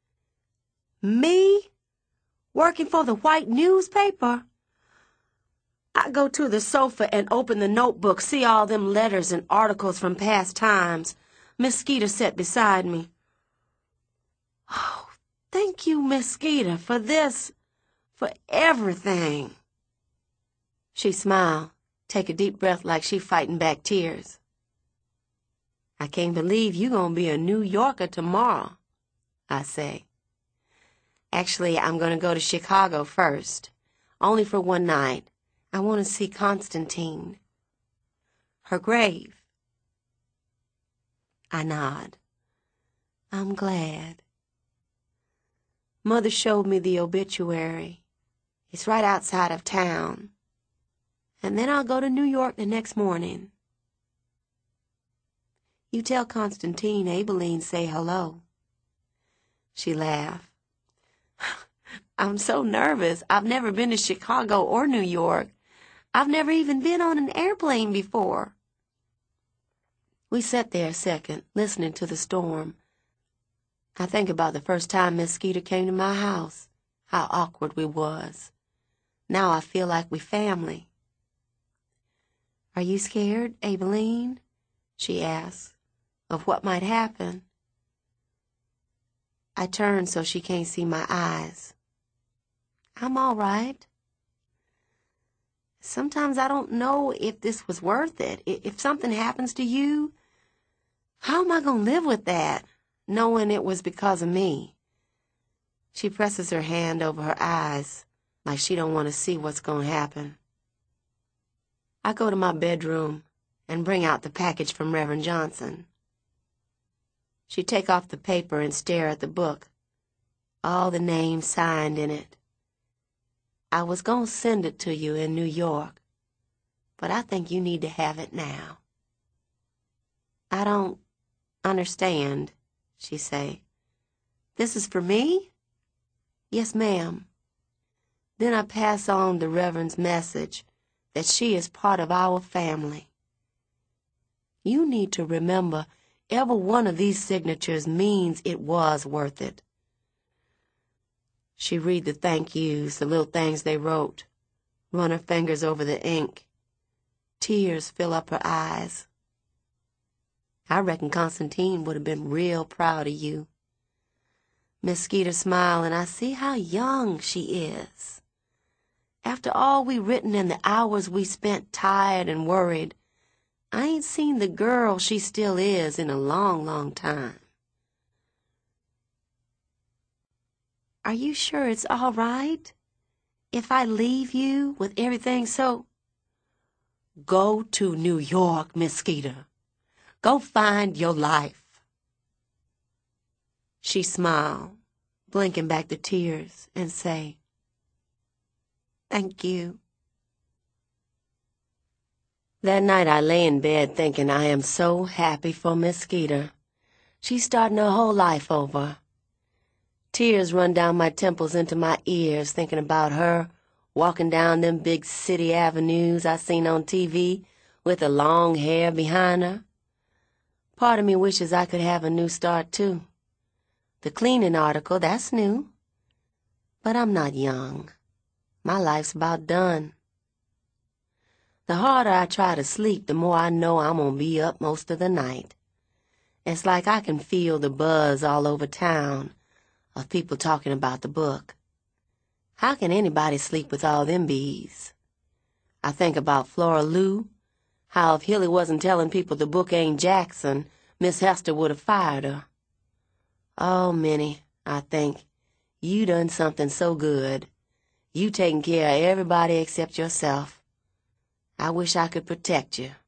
Me? Working for the white newspaper? I go to the sofa and open the notebook, see all them letters and articles from past times. Miss Skeeter sat beside me. Oh, thank you, Miss Skeeter, for this, for everything. She smiled, take a deep breath like she fighting back tears. I can't believe you gonna be a New Yorker tomorrow, I say. Actually, I'm gonna go to Chicago first, only for one night. I want to see Constantine. Her grave. I nod. I'm glad. Mother showed me the obituary. It's right outside of town. And then I'll go to New York the next morning. You tell Constantine Abilene say hello. She laughed. I'm so nervous. I've never been to Chicago or New York. I've never even been on an airplane before. We sat there a second, listening to the storm. I think about the first time Miss Skeeter came to my house, how awkward we was. Now I feel like we family. Are you scared, Abilene? She asked, of what might happen. I turned so she can't see my eyes. I'm all right. Sometimes I don't know if this was worth it. If something happens to you, how am I going to live with that, knowing it was because of me? She presses her hand over her eyes, like she don't want to see what's going to happen. I go to my bedroom and bring out the package from Reverend Johnson. She take off the paper and stare at the book, all the names signed in it. I was going to send it to you in New York, but I think you need to have it now. I don't understand, she say. This is for me? Yes, ma'am. Then I pass on the Reverend's message that she is part of our family. You need to remember every one of these signatures means it was worth it. She read the thank yous, the little things they wrote, run her fingers over the ink. Tears fill up her eyes. I reckon Constantine would have been real proud of you. Miss Skeeter smiled, and I see how young she is. After all we written and the hours we spent tired and worried, I ain't seen the girl she still is in a long, long time. Are you sure it's all right if I leave you with everything so? Go to New York, Miss Skeeter. Go find your life. She smiled, blinking back the tears, and say, thank you. That night I lay in bed thinking I am so happy for Miss Skeeter. She's starting her whole life over. Tears run down my temples into my ears thinking about her walking down them big city avenues I seen on T V with the long hair behind her. Part of me wishes I could have a new start, too. The cleaning article, that's new. But I'm not young. My life's about done. The harder I try to sleep, the more I know I'm gonna be up most of the night. It's like I can feel the buzz all over town of people talking about the book. How can anybody sleep with all them bees? I think about Flora Lou, how if Hilly wasn't telling people the book ain't Jackson, Miss Hester would have fired her. Oh, Minnie, I think, you done something so good. You taking care of everybody except yourself. I wish I could protect you.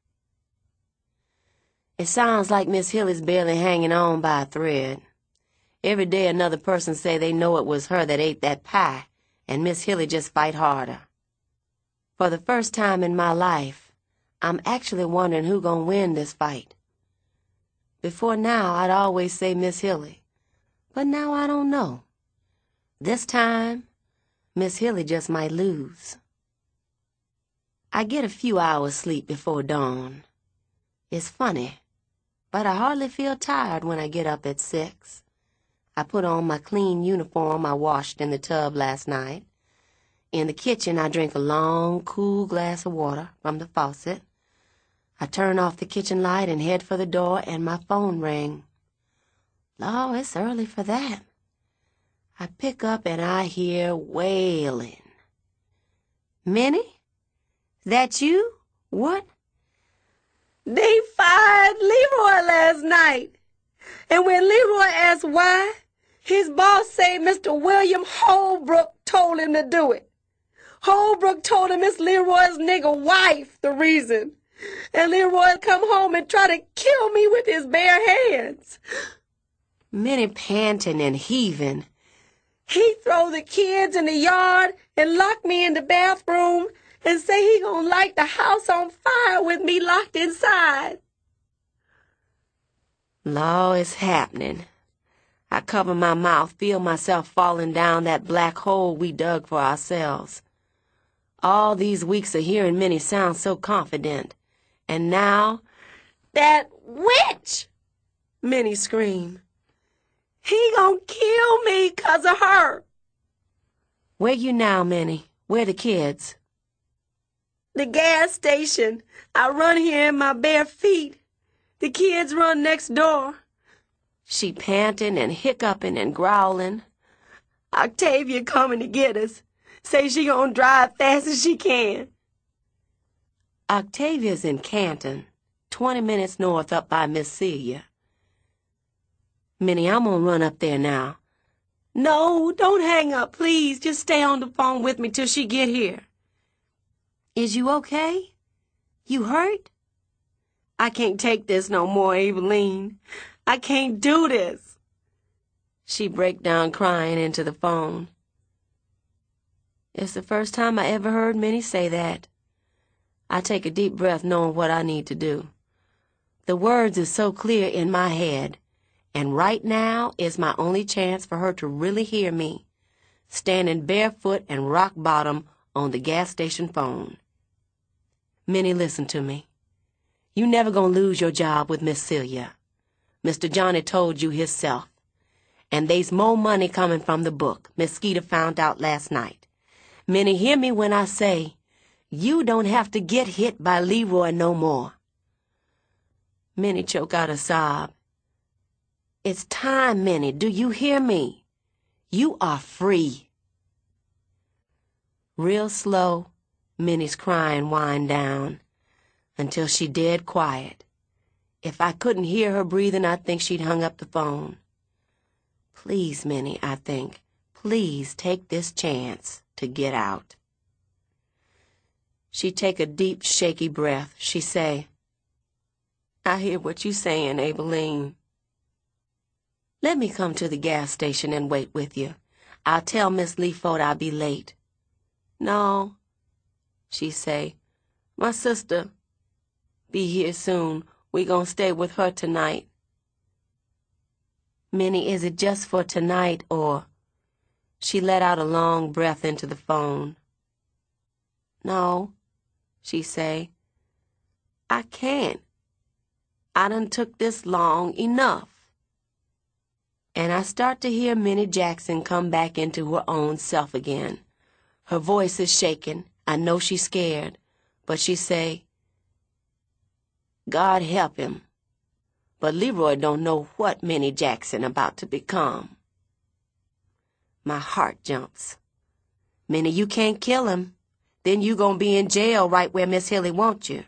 It sounds like Miss Hilly's barely hanging on by a thread. Every day another person say they know it was her that ate that pie, and Miss Hilly just fight harder. For the first time in my life, I'm actually wondering who gonna win this fight. Before now, I'd always say Miss Hilly, but now I don't know. This time, Miss Hilly just might lose. I get a few hours sleep before dawn. It's funny, but I hardly feel tired when I get up at six. I put on my clean uniform I washed in the tub last night. In the kitchen, I drink a long, cool glass of water from the faucet. I turn off the kitchen light and head for the door, and my phone rang. Lord, it's early for that. I pick up and I hear wailing. Minnie? That you? What? They fired Leroy last night. And when Leroy asked why, his boss say Mister William Holbrook told him to do it. Holbrook told him it's Leroy's nigger wife the reason. And Leroy come home and try to kill me with his bare hands. Minnie panting and heaving. He throw the kids in the yard and lock me in the bathroom and say he gonna light the house on fire with me locked inside. Law, it's happening. I cover my mouth, feel myself falling down that black hole we dug for ourselves. All these weeks of hearing Minnie sound so confident. And now, that witch! Minnie screamed. He gonna kill me 'cause of her. Where you now, Minnie? Where the kids? The gas station. I run here in my bare feet. The kids run next door. She panting and hiccuping and growling. Octavia coming to get us. Say she gonna drive fast as she can. Octavia's in Canton, twenty minutes north up by Miss Celia. Minnie, I'm gonna run up there now. No, don't hang up, please. Just stay on the phone with me till she get here. Is you okay? You hurt? I can't take this no more, Eveline. I can't do this. She break down crying into the phone. It's the first time I ever heard Minnie say that. I take a deep breath knowing what I need to do. The words is so clear in my head, and right now is my only chance for her to really hear me, standing barefoot and rock bottom on the gas station phone. Minnie, listen to me. You never gonna lose your job with Miss Celia. Mister Johnny told you hisself. And they's more money coming from the book Miss Skeeter found out last night. Minnie, hear me when I say, you don't have to get hit by Leroy no more. Minnie choke out a sob. It's time, Minnie. Do you hear me? You are free. Real slow, Minnie's crying wind down until she dead quiet. If I couldn't hear her breathing, I'd think she'd hung up the phone. Please, Minnie, I think, please take this chance to get out. She take a deep, shaky breath. She say, I hear what you saying, Abeline. Let me come to the gas station and wait with you. I'll tell Miss Leafold I'll be late. No, she say, my sister be here soon. We gonna stay with her tonight. Minnie, is it just for tonight, or... She let out a long breath into the phone. No, she say. I can't. I done took this long enough. And I start to hear Minnie Jackson come back into her own self again. Her voice is shaking. I know she's scared, but she say, God help him. But Leroy don't know what Minnie Jackson about to become. My heart jumps. Minnie, you can't kill him. Then you gonna be in jail right where Miss Hilly wants you.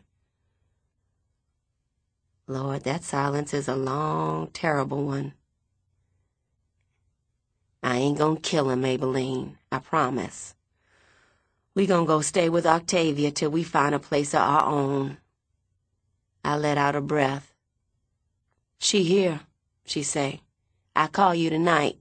Lord, that silence is a long, terrible one. I ain't gonna kill him, Maybelline, I promise. We gonna go stay with Octavia till we find a place of our own. I let out a breath. She here, she say. I call you tonight.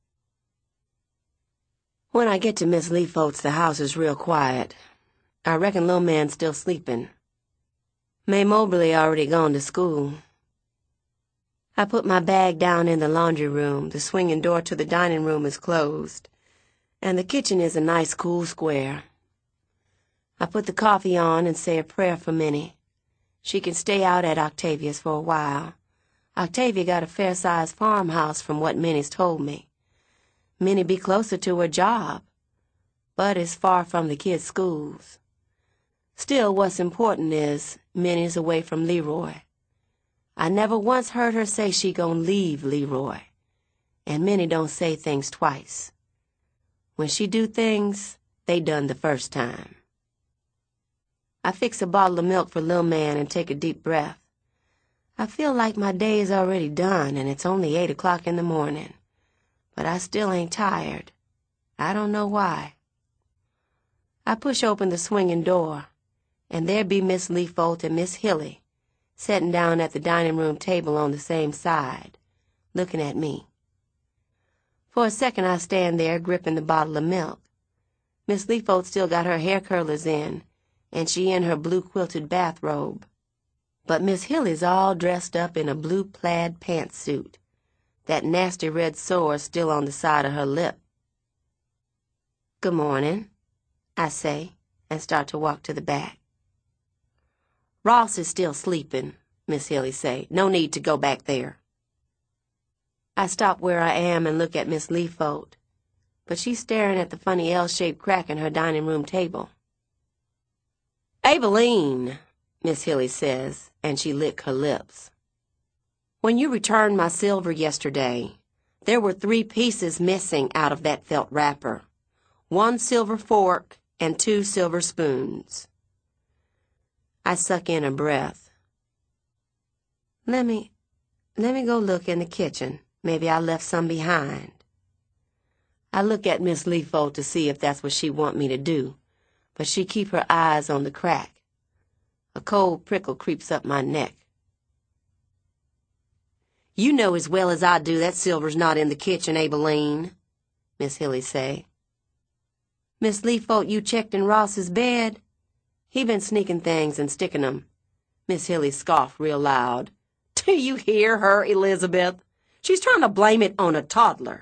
When I get to Miss Leafolt's, the house is real quiet. I reckon Lil Man's still sleeping. May Mobley already gone to school. I put my bag down in the laundry room. The swinging door to the dining room is closed, and the kitchen is a nice cool square. I put the coffee on and say a prayer for Minnie. She can stay out at Octavia's for a while. Octavia got a fair-sized farmhouse from what Minnie's told me. Minnie be closer to her job, but is far from the kids' schools. Still, what's important is Minnie's away from Leroy. I never once heard her say she gon' leave Leroy, and Minnie don't say things twice. When she do things, they done the first time. I fix a bottle of milk for Lil Man and take a deep breath. I feel like my day is already done and it's only eight o'clock in the morning, but I still ain't tired. I don't know why. I push open the swinging door, and there be Miss Leafolt and Miss Hilly, sitting down at the dining room table on the same side, looking at me. For a second I stand there gripping the bottle of milk. Miss Leafolt still got her hair curlers in, and she in her blue quilted bathrobe. But Miss Hilly's all dressed up in a blue plaid pantsuit, that nasty red sore still on the side of her lip. Good morning, I say, and start to walk to the back. Ross is still sleeping, Miss Hilly say. No need to go back there. I stop where I am and look at Miss Leafolt, but she's staring at the funny L-shaped crack in her dining room table. Abeline, Miss Hilly says, and she licked her lips. When you returned my silver yesterday, there were three pieces missing out of that felt wrapper. One silver fork and two silver spoons. I suck in a breath. Let me, let me go look in the kitchen. Maybe I left some behind. I look at Miss Leafolt to see if that's what she want me to do, but she keep her eyes on the crack. A cold prickle creeps up my neck. You know as well as I do that silver's not in the kitchen, Abeline, Miss Hilly say. Miss Leafolt, you checked in Ross's bed? He been sneaking things and sticking 'em. Miss Hilly scoffed real loud. Do you hear her, Elizabeth? She's trying to blame it on a toddler.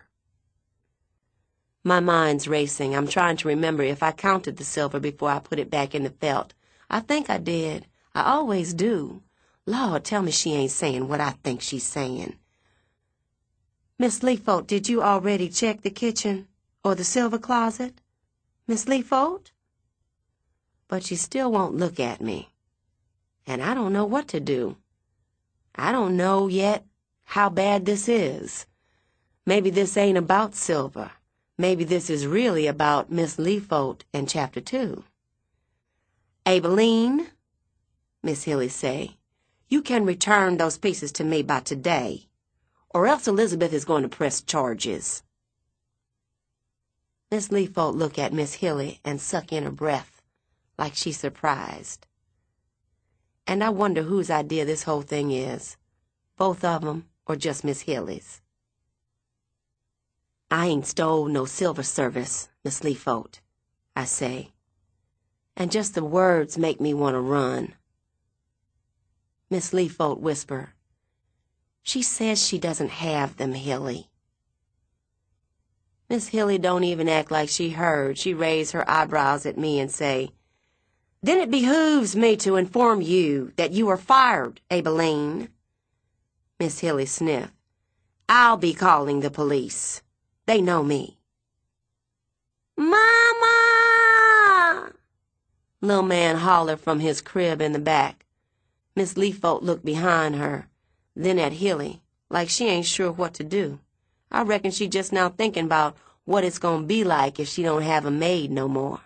My mind's racing. I'm trying to remember if I counted the silver before I put it back in the felt. I think I did. I always do. Lord, tell me she ain't saying what I think she's saying. Miss Leafolt, did you already check the kitchen or the silver closet? Miss Leafolt? But she still won't look at me. And I don't know what to do. I don't know yet how bad this is. Maybe this ain't about silver. Maybe this is really about Miss Leafolt in chapter two. Abeline, Miss Hilly say, you can return those pieces to me by today, or else Elizabeth is going to press charges. Miss Leafolt look at Miss Hilly and suck in her breath, like she's surprised. And I wonder whose idea this whole thing is, both of 'em or just Miss Hilly's. I ain't stole no silver service, Miss Leafolt, I say, and just the words make me want to run. Miss Leafolt whisper, She says she doesn't have them, Hilly. Miss Hilly don't even act like she heard. She raised her eyebrows at me and say, "Then it behooves me to inform you that you are fired, Abilene." Miss Hilly sniffed. "I'll be calling the police. They know me." "Mama!" Lil' man hollered from his crib in the back. Miss Leafold looked behind her, then at Hilly, like she ain't sure what to do. I reckon she just now thinking about what it's gonna be like if she don't have a maid no more.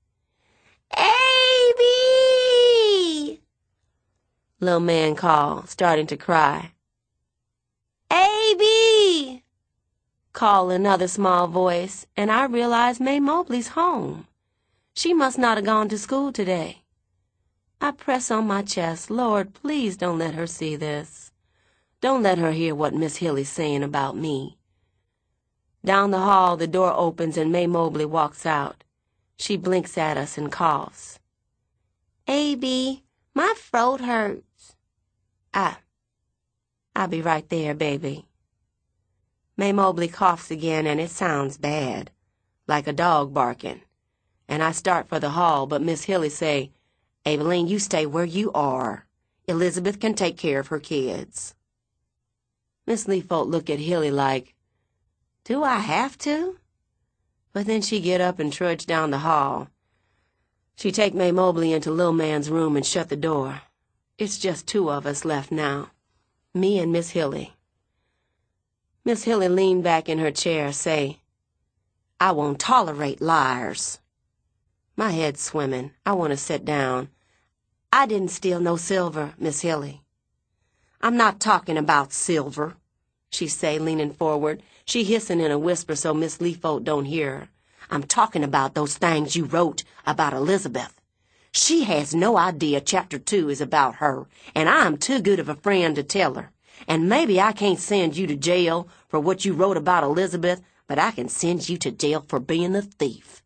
"A B!" Lil' man called, starting to cry. "A B!" called another small voice, and I realized May Mobley's home. She must not have gone to school today. I press on my chest, "Lord, please don't let her see this. Don't let her hear what Miss Hilly's saying about me." Down the hall, the door opens and May Mobley walks out. She blinks at us and coughs. "A B, my throat hurts." I, I'll be right there, baby." May Mobley coughs again, and it sounds bad, like a dog barking. And I start for the hall, but Miss Hilly say, "Abilene, you stay where you are. Elizabeth can take care of her kids." Miss Leafold look at Hilly like, "Do I have to?" But then she get up and trudge down the hall. She take May Mobley into Lil' man's room and shut the door. It's just two of us left now, me and Miss Hilly. Miss Hilly leaned back in her chair, say, "I won't tolerate liars." My head's swimming. I want to sit down. "I didn't steal no silver, Miss Hilly." "I'm not talking about silver," she say, leaning forward. She hissing in a whisper so Miss Leafold don't hear her. "I'm talking about those things you wrote about Elizabeth. She has no idea chapter two is about her, and I'm too good of a friend to tell her. And maybe I can't send you to jail for what you wrote about Elizabeth, but I can send you to jail for being a thief."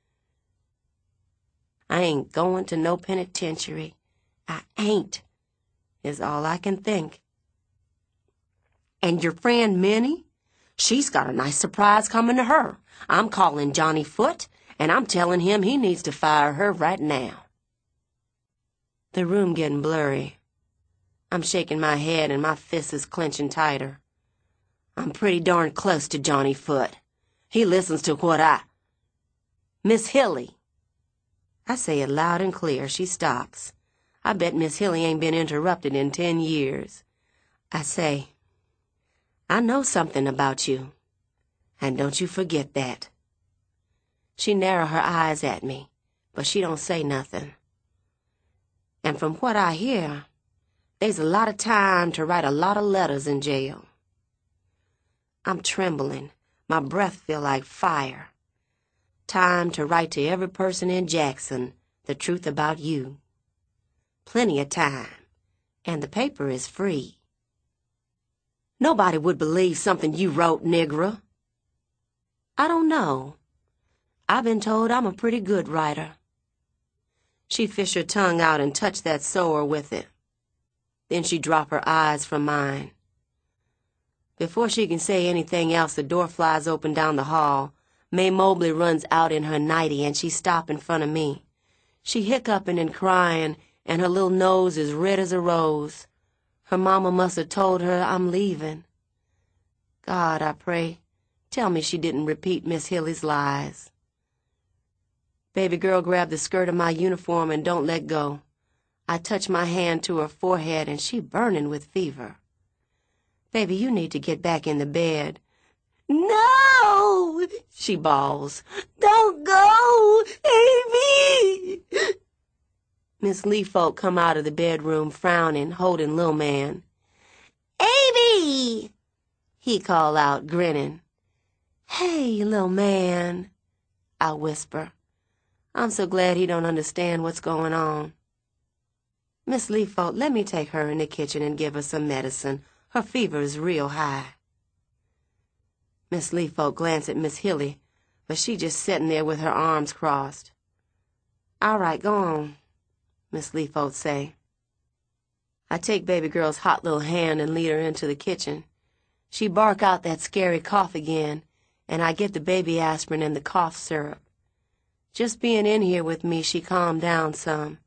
"I ain't going to no penitentiary. I ain't," is all I can think. "And your friend Minnie? She's got a nice surprise coming to her. I'm calling Johnny Foot, and I'm telling him he needs to fire her right now." The room getting blurry. I'm shaking my head and my fist is clenching tighter. I'm pretty darn close to Johnny Foot. He listens to what I... "Miss Hilly." I say it loud and clear. She stops. I bet Miss Hilly ain't been interrupted in ten years. I say, "I know something about you, and don't you forget that." She narrow her eyes at me, but she don't say nothing. And from what I hear, there's a lot of time to write a lot of letters in jail. I'm trembling. My breath feel like fire. Time to write to every person in Jackson the truth about you. Plenty of time, and the paper is free. Nobody would believe something you wrote, nigger. I don't know. I've been told I'm a pretty good writer. She fished her tongue out and touched that sore with it. Then she dropped her eyes from mine. Before she can say anything else, the door flies open down the hall. May Mobley runs out in her nightie, and she stopped in front of me. She hiccuping and crying, and her little nose is red as a rose. Her mama must have told her I'm leaving. God, I pray, tell me she didn't repeat Miss Hilly's lies. Baby girl grabbed the skirt of my uniform and don't let go. I touch my hand to her forehead, and she burning with fever. "Baby, you need to get back in the bed." "No!" she bawls. "Don't go, Amy!" Miss Leafold come out of the bedroom frowning, holding Lil' man. "Amy!" he call out, grinning. "Hey, Lil' man," I whisper. I'm so glad he don't understand what's going on. "Miss Leafold, let me take her in the kitchen and give her some medicine. Her fever is real high." Miss Leafold glanced at Miss Hilly, but she just sitting there with her arms crossed. "All right, go on," Miss Leafold say. I take baby girl's hot little hand and lead her into the kitchen. She bark out that scary cough again, and I get the baby aspirin and the cough syrup. Just being in here with me, she calmed down some.